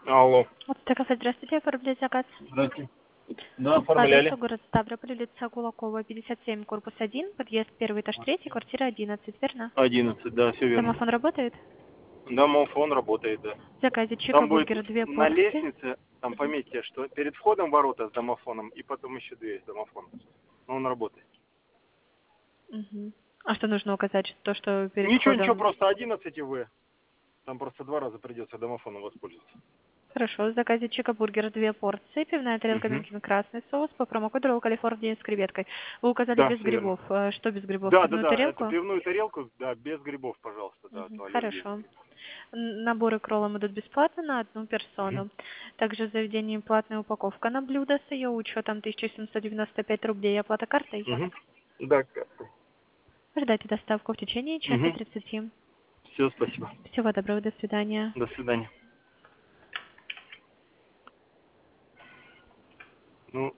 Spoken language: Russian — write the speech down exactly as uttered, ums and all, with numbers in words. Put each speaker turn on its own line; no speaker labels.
Алло.
Аптека, здравствуйте, оформляю заказ.
Здравствуйте. Да,
Адреса
оформляли.
город Ставрополь, улица Кулакова, пятьдесят семь, корпус один, подъезд первый, этаж третий, квартира одиннадцать, верно?
одиннадцать, да, все верно.
Домофон работает?
Домофон работает, да.
В заказе
Там будет
чика-бургер, две
на
порции.
лестнице, там
Мгм.
пометьте, что перед входом ворота с домофоном, и потом еще дверь с домофоном. Но он работает.
Мгм. А что нужно указать? То, что перед
Ничего, ничего,
входом...
просто одиннадцать и В. Там просто два раза придется домофоном воспользоваться.
Хорошо, в заказе чика-бургер, две порции, пивная тарелка,
Угу.
венкин, красный соус, по промокоду Ролл Калифорния с креветкой. Вы указали
Да,
без
все верно.
грибов. Э, Что без грибов?
Да, да,
Пивную
да, эту
тарелку?
пивную тарелку, да, без грибов, пожалуйста, да, а
Мгм.
то аллергия на
Хорошо.
грибы.
Н- Наборы к роллам идут бесплатно на одну
Угу.
персону. Также в заведении платная упаковка на блюдо с ее учетом тысяча семьсот девяносто пять рублей. Оплата картой.
Угу. Да, картой.
Ждайте доставку в течение часа
Угу.
тридцати.
Все, спасибо.
Всего доброго, до свидания.
До свидания. Ну,